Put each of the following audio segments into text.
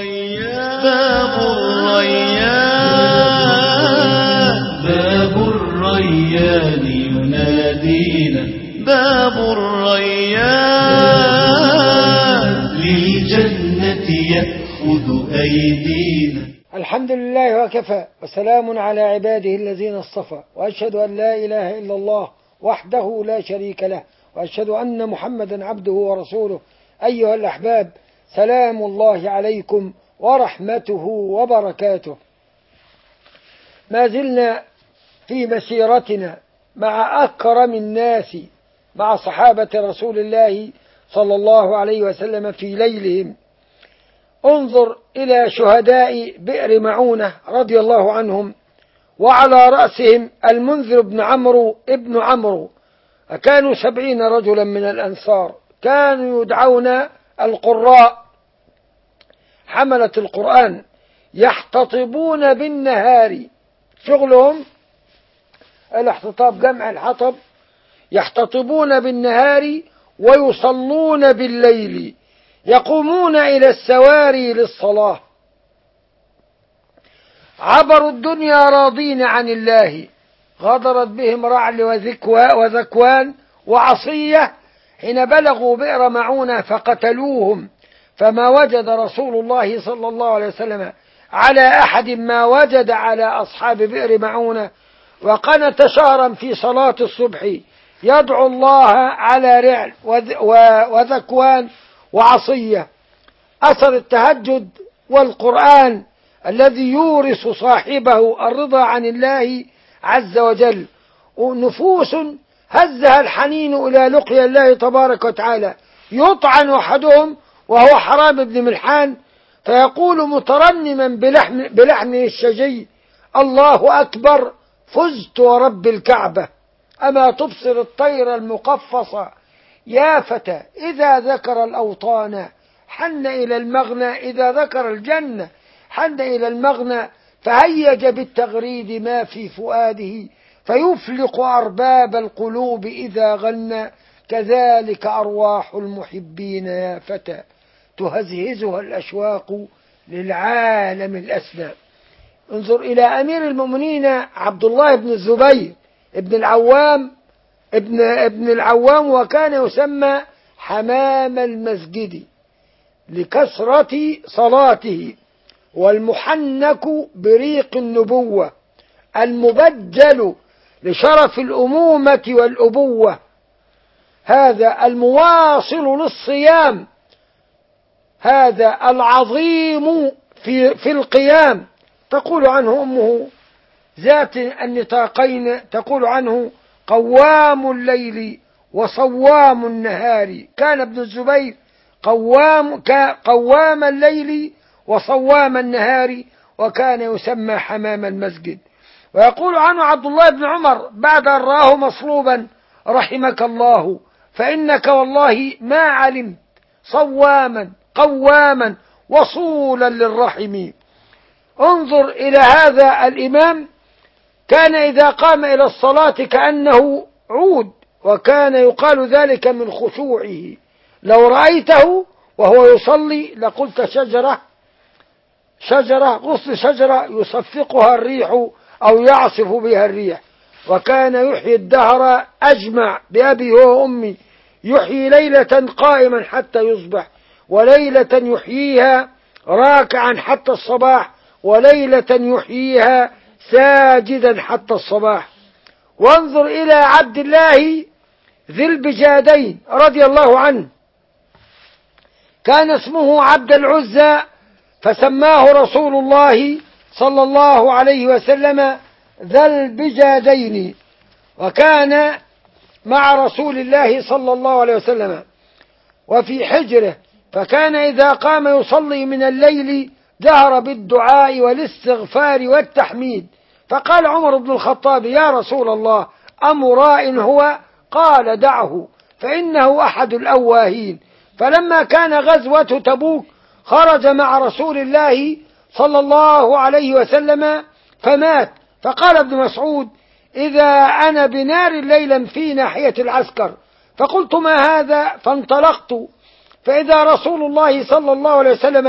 الريان باب الريان باب الريان ينادينا باب الريان للجنة يأخذ أيدينا. الحمد لله وكفى وسلام على عباده الذين اصطفى، وأشهد أن لا إله إلا الله وحده لا شريك له، وأشهد أن محمدا عبده ورسوله. أيها الأحباب، سلام الله عليكم ورحمته وبركاته. ما زلنا في مسيرتنا مع أكرم الناس، مع صحابة رسول الله صلى الله عليه وسلم في ليلهم. انظر إلى شهداء بئر معونة رضي الله عنهم، وعلى رأسهم المنذر بن عمرو ابن عمرو. كانوا 70 رجلا من الأنصار، كانوا يدعون القراء، حملة القرآن، يحتطبون بالنهار، شغلهم الاحتطاب جمع الحطب، يحتطبون بالنهار ويصلون بالليل، يقومون إلى السواري للصلاة. عبروا الدنيا راضين عن الله، غدرت بهم رعل وذكوان وعصية حين بلغوا بئر معونة فقتلوهم، فما وجد رسول الله صلى الله عليه وسلم على أحد ما وجد على أصحاب بئر معونة. وقنت شهرا في صلاة الصبح يدعو الله على رعل وذكوان وعصية. أثر التهجد والقرآن الذي يورث صاحبه الرضا عن الله عز وجل. ونفوس هزها الحنين إلى لقيا الله تبارك وتعالى. يطعن أحدهم وهو حرام بن ملحان فيقول مترنما بلحنه الشجي: الله أكبر، فزت ورب الكعبة. أما تبصر الطير المقفصة يا فتى إذا ذكر الأوطان حن إلى المغنى، إذا ذكر الجنة حن إلى المغنى، فهيج بالتغريد ما في فؤاده، فيفلق أرباب القلوب إذا غنى، كذلك أرواح المحبين يا فتى تهزهزها الأشواق للعالم الأسنى. انظر إلى أمير المؤمنين عبد الله بن الزبير ابن العوام، وكان يسمى حمام المسجد لكثرة صلاته، والمحنك بريق النبوة، المبجل لشرف الأمومة والأبوة، هذا المواصل للصيام، هذا العظيم في القيام. تقول عنه أمه ذات النطاقين، تقول عنه قوام الليل وصوام النهار. كان ابن الزبير قوام الليل وصوام النهار، وكان يسمى حمام المسجد. ويقول عنه عبد الله بن عمر بعد أن رآه مصلوبا: رحمك الله، فإنك والله ما علمت صواما قواما وصولا للرحم. انظر إلى هذا الإمام، كان إذا قام إلى الصلاة كأنه عود، وكان يقال ذلك من خشوعه. لو رأيته وهو يصلي لقلت غصن شجرة يصفقها الريح أو يعصف بها الريح. وكان يحيي الدهر أجمع بأبي وأمي، يحيي ليلة قائما حتى يصبح، وليلة يحييها راكعا حتى الصباح، وليلة يحييها ساجدا حتى الصباح. وانظر إلى عبد الله ذي البجادين رضي الله عنه، كان اسمه عبد العزى، فسماه رسول الله صلى الله عليه وسلم ذا البجادين. وكان مع رسول الله صلى الله عليه وسلم وفي حجره، فكان إذا قام يصلي من الليل جهر بالدعاء والاستغفار والتحميد. فقال عمر بن الخطاب: يا رسول الله، أمراء هو؟ قال: دعه فإنه أحد الأواهين. فلما كان غزوة تبوك خرج مع رسول الله صلى الله عليه وسلم فمات. فقال ابن مسعود: إذا أنا بنار ليلا في ناحية العسكر، فقلت: ما هذا؟ فانطلقت، فإذا رسول الله صلى الله عليه وسلم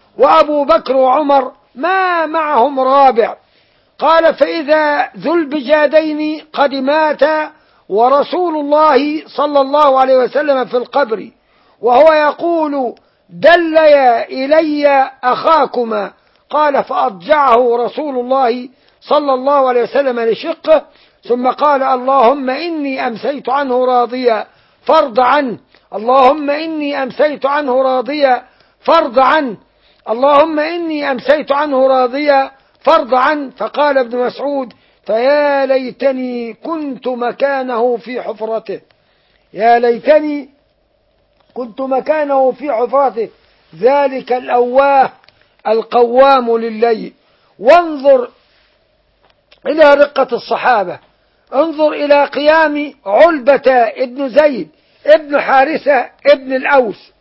وأبو بكر وعمر ما معهم رابع. قال فإذا ذو البجادين قد مات ورسول الله صلى الله عليه وسلم في القبر وهو يقول دلي إلي أخاكما. قال فأضجعه رسول الله صلى الله عليه وسلم لشقه ثم قال اللهم إني أمسيت عنه راضيا فارض عنه، اللهم إني أمسيت عنه راضيا فارض عنه، اللهم إني أمسيت عنه راضيا فارض عنه. فقال ابن مسعود فيا ليتني كنت مكانه في حفرته، يا ليتني كنت مكانه في حفرته، ذلك الأواه القوام لليل. وانظر إلى رقة الصحابة، انظر إلى قيام علبة ابن زيد ابن حارثة ابن الأوس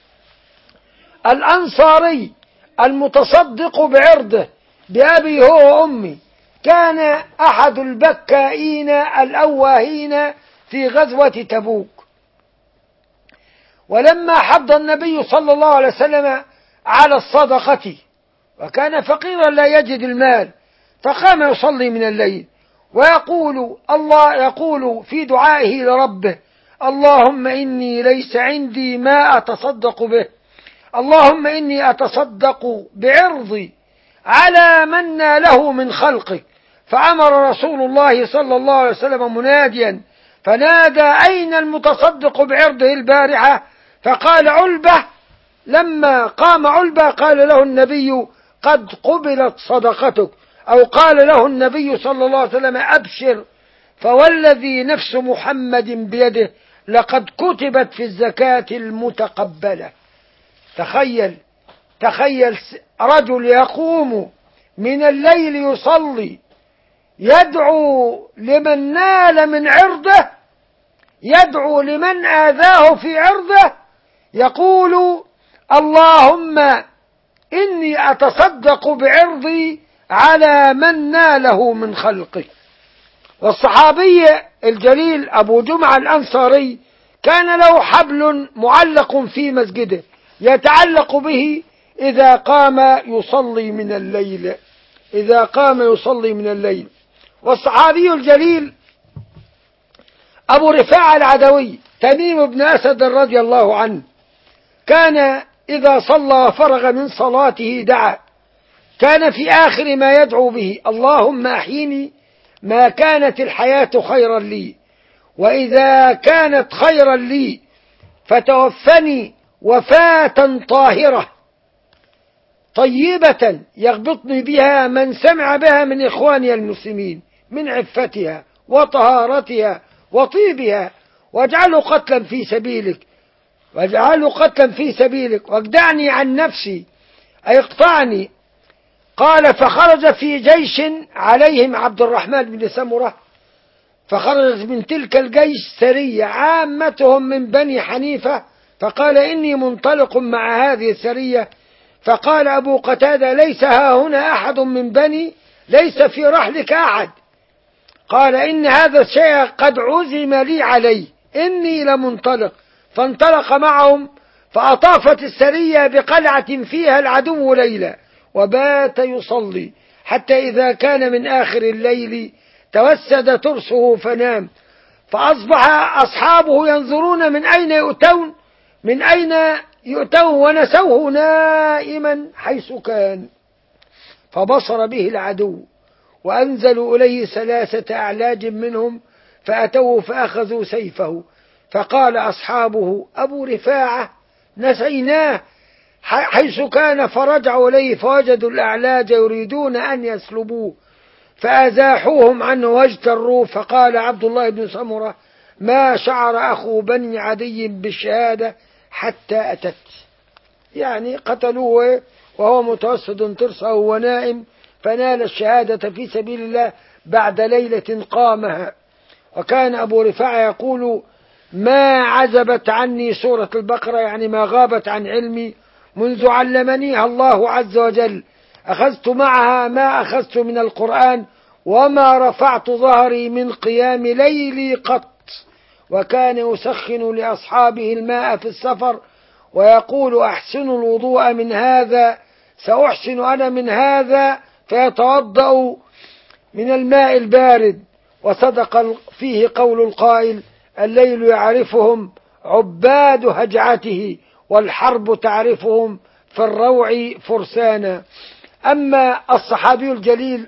الأنصاري المتصدق بعرضه بأبي هو وأمي، كان أحد البكائين الأواهين في غزوة تبوك. ولما حض النبي صلى الله عليه وسلم على الصدقة وكان فقيرا لا يجد المال فقام يصلي من الليل ويقول يقول في دعائه لربه اللهم إني ليس عندي ما أتصدق به، اللهم إني أتصدق بعرضي على من ناله من خلقك. فأمر رسول الله صلى الله عليه وسلم مناديا فنادى أين المتصدق بعرضه البارحة؟ فقال علبة. لما قام علبة قال له النبي قد قبلت صدقتك، أو قال له النبي صلى الله عليه وسلم أبشر فوالذي نفس محمد بيده لقد كتبت في الزكاة المتقبلة. تخيل رجل يقوم من الليل يصلي يدعو لمن نال من عرضه، يدعو لمن آذاه في عرضه، يقول اللهم إني أتصدق بعرضي على من ناله من خلقه. والصحابي الجليل أبو جمعة الأنصاري كان له حبل معلق في مسجده يتعلق به إذا قام يصلي من الليل، إذا قام يصلي من الليل. والصحابي الجليل أبو رفاعة العدوي تميم بن أسد رضي الله عنه كان إذا صلى وفرغ من صلاته دعا، كان في آخر ما يدعو به اللهم أحيني ما كانت الحياة خيرا لي، وإذا كانت خيرا لي فتوفني وفاة طاهرة طيبة يغبطني بها من سمع بها من إخواني المسلمين من عفتها وطهارتها وطيبها، واجعله قتلا في سبيلك، واجعله قتلا في سبيلك، واجدعني عن نفسي أي اقطعني. قال فخرج في جيش عليهم عبد الرحمن بن سمرة، فخرجت من تلك الجيش سرية عامتهم من بني حنيفة، فقال إني منطلق مع هذه السرية. فقال أبو قتادة ليس ها هنا أحد من بني، ليس في رحلك أحد. قال إن هذا الشيء قد عزم لي عليه إني لمنطلق. فانطلق معهم فأطافت السرية بقلعة فيها العدو ليلة وبات يصلي حتى إذا كان من آخر الليل توسد ترسه فنام. فأصبح أصحابه ينظرون من أين يؤتون ونسوه نائما حيث كان. فبصر به العدو وأنزلوا إليه 3 أعلاج منهم فأتوه فأخذوا سيفه. فقال أصحابه أبو رفاعة نسيناه حيث كان، فرجعوا إليه فوجدوا الأعلاج يريدون أن يسلبوه فأزاحوهم عنه واجتروه. فقال عبد الله بن سمرة ما شعر أخو بني عدي بالشهادة حتى أتت، يعني قتلوه وهو متوسد ترسه ونائم، فنال الشهادة في سبيل الله بعد ليلة قامها. وكان أبو رفاعة يقول ما عزبت عني سورة البقرة، يعني ما غابت عن علمي منذ علمنيها الله عز وجل، أخذت معها ما أخذت من القرآن وما رفعت ظهري من قيام ليلي قط. وكان يسخن لأصحابه الماء في السفر ويقول أحسنوا الوضوء من هذا سأحسن أنا من هذا، فيتوضأ من الماء البارد. وصدق فيه قول القائل: الليل يعرفهم عباد هجعته، والحرب تعرفهم في الروع فرسانا. أما الصحابي الجليل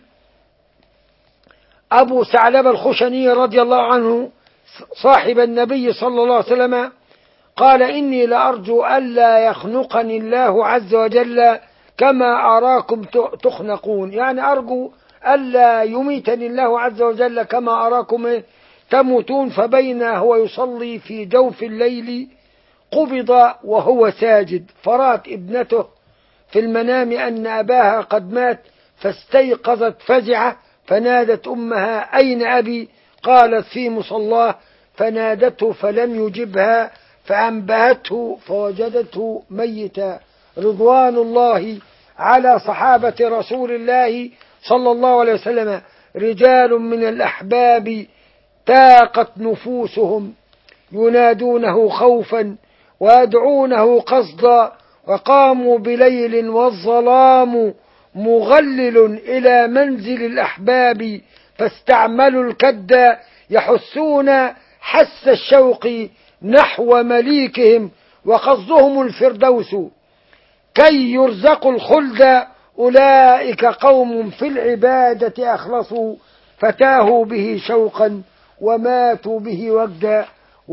أبو ثعلبة الخشني رضي الله عنه صاحب النبي صلى الله عليه وسلم قال: إني لأرجو ألا يخنقني الله عز وجل كما أراكم تخنقون، يعني أرجو ألا يميتني الله عز وجل كما أراكم تموتون. فبين هو يصلي في جوف الليل قبض وهو ساجد، فرأت ابنته في المنام أن أباها قد مات، فاستيقظت فزعة فنادت أمها: أين أبي؟ قالت: في مصلاه. فنادته فلم يجبها، فأنبهته فوجدته ميتا. رضوان الله على صحابة رسول الله صلى الله عليه وسلم، رجال من الأحباب تاقت نفوسهم، ينادونه خوفا ويدعونه قصدا، وقاموا بليل والظلام مغلل إلى منزل الأحباب، فاستعملوا الكد يحسون حس الشوق نحو مليكهم، وقصدهم الفردوس كي يرزقوا الخلد. أولئك قوم في العبادة أخلصوا، فتاهوا به شوقا وماتوا به وجدا.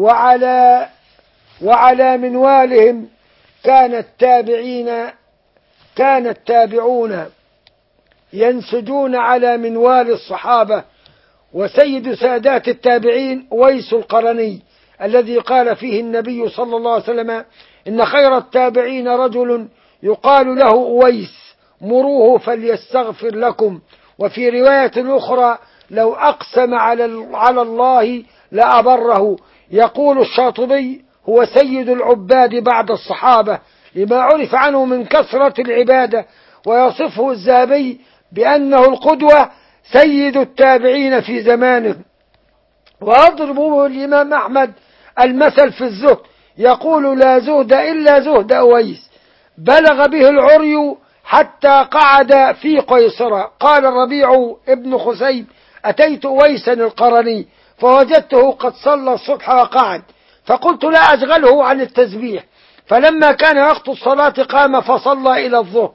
وعلى منوالهم كان التابعون ينسجون على منوال الصحابة. وسيد سادات التابعين أويس القرني، الذي قال فيه النبي صلى الله عليه وسلم: إن خير التابعين رجل يقال له أويس، مروه فليستغفر لكم. وفي رواية أخرى: لو أقسم على الله لأبره. يقول الشاطبي: هو سيد العباد بعد الصحابة، لما عرف عنه من كثرة العبادة. ويصفه الذهبي بأنه القدوة، سيد التابعين في زمانه. وأضرب به الإمام أحمد المثل في الزهد، يقول: لا زهد إلا زهد أويس، بلغ به العري حتى قعد في قيصرة. قال الربيع ابن خسيب: أتيت أويسا القرني فوجدته قد صلى الصبح وقعد، فقلت لا أشغله عن التسبيح. فلما كان وقت الصلاة قام فصلى إلى الظهر،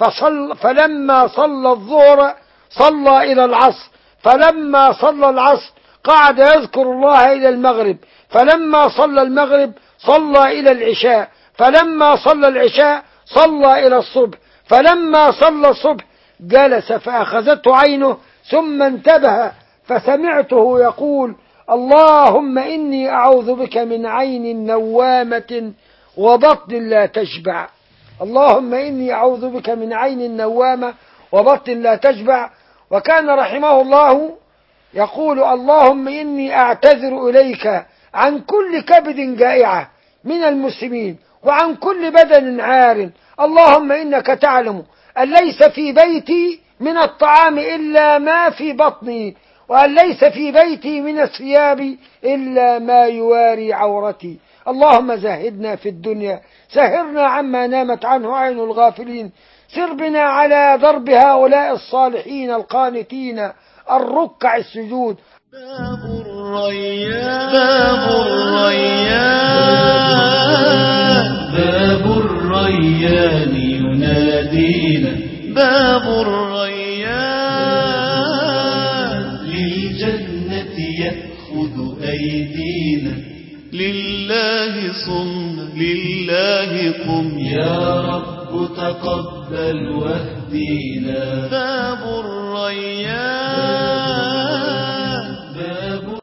فلما صلى الظهر صلى إلى العصر، فلما صلى العصر قعد يذكر الله إلى المغرب، فلما صلى المغرب صلى إلى العشاء، فلما صلى العشاء صلى إلى الصبح، فلما صلى الصبح جلس فأخذته عينه، ثم انتبه فسمعته يقول: اللهم إني أعوذ بك من عين نوامة وبطن لا تشبع. اللهم إني أعوذ بك من عين نوامة وبطن لا تشبع. وكان رحمه الله يقول: اللهم إني أعتذر إليك عن كل كبد جائعة من المسلمين، وعن كل بدن عار. اللهم إنك تعلم أن ليس في بيتي من الطعام إلا ما في بطني، وأن ليس في بيتي من الثياب إلا ما يواري عورتي. اللهم زهدنا في الدنيا، سهرنا عما نامت عنه عين الغافلين، سر بنا على درب هؤلاء الصالحين القانتين الركع السجود. باب الريان، باب الريان، باب الريان ينادينا، باب الريان للجنة يأخذ أيدينا، لله صمنا لله قم، يا رب تقبل واهدينا.